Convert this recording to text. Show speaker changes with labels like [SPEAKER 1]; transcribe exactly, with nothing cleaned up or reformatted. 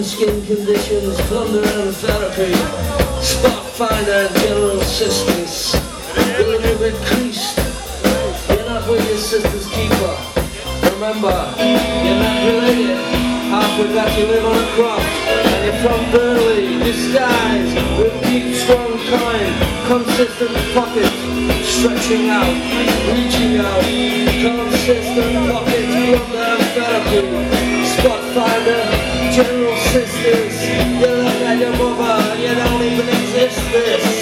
[SPEAKER 1] and skin conditions, plunder and therapy, spot finder and general assistance. You're a little bit creased, you're not with your sister's keeper. Remember, you're not related, half we got you live on a croft, and you're from Burnley, disguised with deep, strong kind, consistent pockets, stretching out, reaching out, consistent pockets, plunder and therapy, spot finder, general sisters, you look at your mother and you don't even exist this.